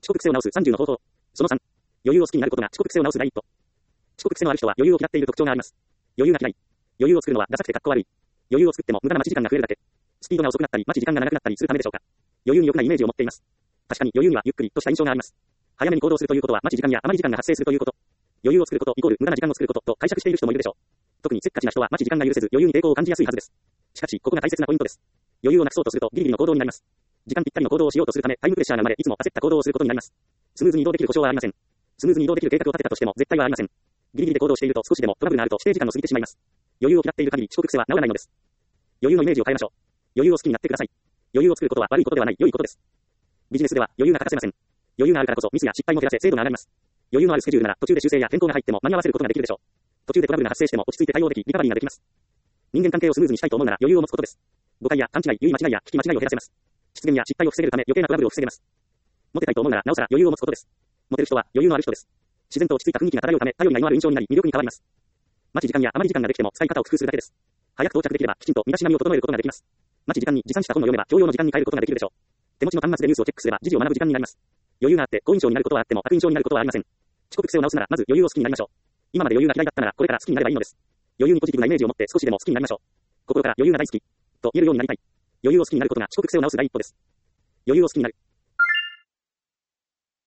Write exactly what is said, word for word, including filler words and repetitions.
遅刻癖を直すさんじゅうの方法。そのさん。余裕を好きになることが遅刻癖を直す第一歩。遅刻癖のある人は余裕を嫌っている特徴があります。余裕が嫌い。余裕を作るのはダサくてかっこ悪い。余裕を作っても無駄な待ち時間が増えるだけ。スピードが遅くなったり待ち時間が長くなったりするためでしょうか。余裕に良くないイメージを持っています。確かに余裕にはゆっくりとした印象があります。早めに行動するということは待ち時間や余り時間が発生するということ。余裕を作ることイコール無駄な時間を作ることと解釈している人もいるでしょう。特にせっかちな人は待ち時間が許せず余裕に抵抗を感じやすいはずです。しかし、ここが大切なポイントです。余裕をなくそうとするとギリギリの行動になります。時間ぴったりの行動をしようとするためタイムプレッシャーが生まれいつも焦った行動をすることになります。スムーズに移動できる保証はありません。スムーズに移動できる計画を立てたとしても絶対はありません。ギリギリで行動していると少しでもトラブルがあると指定時間を過ぎてしまいます。余裕を嫌っている限り遅刻癖は治らないのです。余裕のイメージを変えましょう。余裕を好きになってください。余裕を作ることは悪いことではない良いことです。ビジネスでは余裕が欠かせません。余裕があるからこそミスや失敗も減らせ精度が上がります。余裕のあるスケジュールなら途中で修正や変更が入っても間に合わせることができるでしょう。途中でトラブルが発生しても落ち着いて対応できリカバリーができます。人間関係をスムーズにしたいと思うなら余裕を持つことです。誤解や勘違い、言い間違いや聞き間違いを減らせます。失言や失敗を防げるため余計なトラブルを防げます。モテたいと思うならなおさら余裕を持つことです。モテる人は余裕のある人です。自然と落ち着いた雰囲気が漂うため頼りがいのある印象になり魅力に変わります。待ち時間や余り時間ができても使い方を工夫するだけです。早く到着できればきちんと身だしなみを整えることができます。待ち時間に持参した本を読めば教養の時間に変えることができるでしょう。手持ちの端末でニュースをチェックすれば時事を学ぶ時間になります。余裕があって好印象になることはあっても悪印象になることはありません。遅刻癖を直すならまず余裕を好きになりましょう。今まで余裕が嫌いだったならこれから好きになればいいのです。余裕にポジティブなイメージを持って少しでも好きになりましょう。心から余裕が大好きと言えるようになりたい。余裕を好きになることが遅刻癖を直す第一歩です。余裕を好きになる。